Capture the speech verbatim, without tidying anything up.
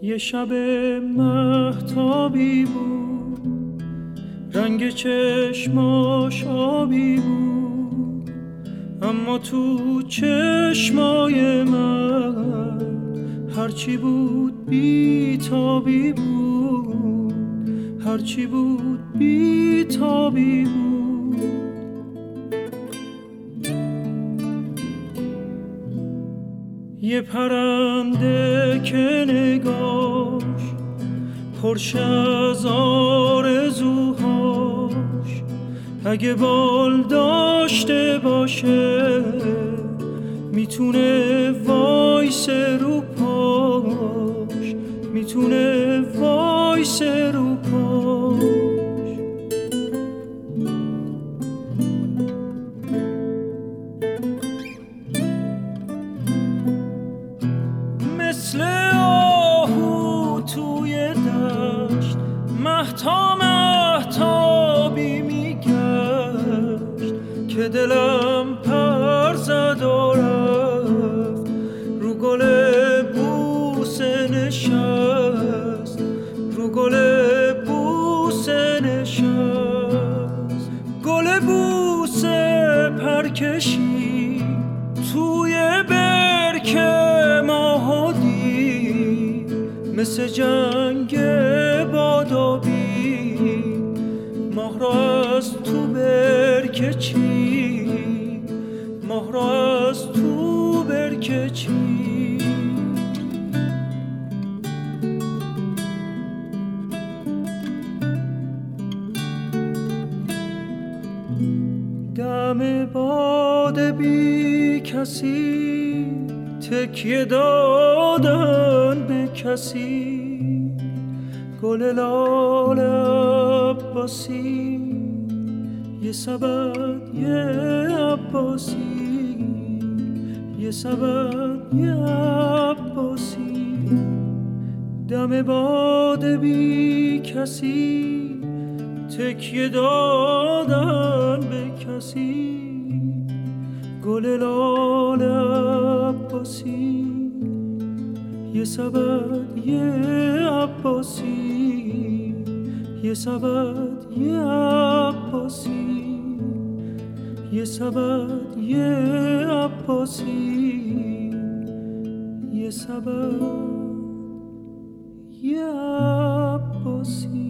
یه شب مهتابی بود، رنگ چشماش آبی بود، اما تو چشمای من هرچی بود بی‌تابی بود، هرچی بود بی‌تابی بود. یه پرنده که نگاش پرش از آرزوهاش، اگه بال داشته باشه میتونه وایسه رو پاش، میتونه وایسه رو پاش. مثل آهو توی دشت مهتا مهتابی میگشت، که دلم پر زد و رفت رو گل بوسه نشست، رو گل بوسه نشست. گل بوسه پرکشی توی برکه ماهو دید، مثل جنگ بادابی ماه را از تو برکه چی، ماه را از تو برکه چی. دم باد بی کسی تکیه دادن به کسی، گل لال عباسی یه سبد یه عباسی، یه سبد یه عباسی. دم باد بی کسی تکیه دادن به کسی، گل لال عباسی یه سبد یه عباسی، یه سبد یه عباسی، یه سبد یه عباسی، یه سبد یه عباسی.